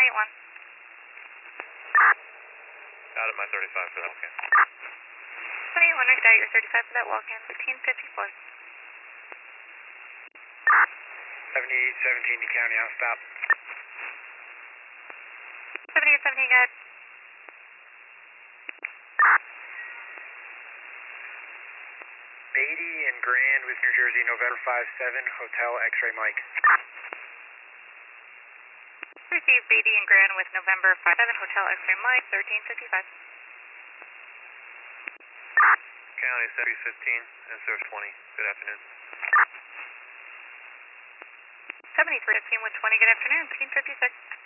181. Out of my 35 for that walk-in. 181, I got your 35 for that walk-in, 1554. 7817 to county, I'll stop. 7817, go ahead. Beatty and Grand with New Jersey, November 57, Hotel X-Ray Mike. Receive Beatty and Grand with November 57, Hotel X-Ray Mike, 1355. County 7315 and Surf 20. Good afternoon. 7315 with 20, good afternoon, 1556.